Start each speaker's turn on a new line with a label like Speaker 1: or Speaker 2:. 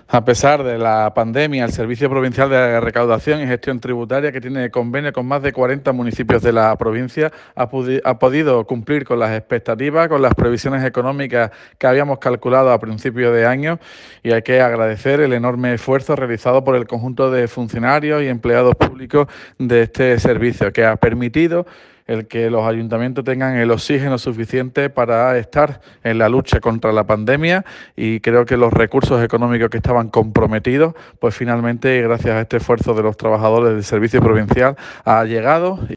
Speaker 1: A pesar de la pandemia, el Servicio Provincial de Recaudación y Gestión Tributaria, que tiene convenio con más de 40 municipios de la provincia, ha podido cumplir con las expectativas, con las previsiones económicas que habíamos calculado a principio de año, y hay que agradecer el enorme esfuerzo realizado por el conjunto de funcionarios y empleados públicos de este servicio, que ha permitido el que los ayuntamientos tengan el oxígeno suficiente para estar en la lucha contra la pandemia, y creo que los recursos económicos que estaban comprometidos, pues finalmente, gracias a este esfuerzo de los trabajadores del Servicio Provincial, ha llegado.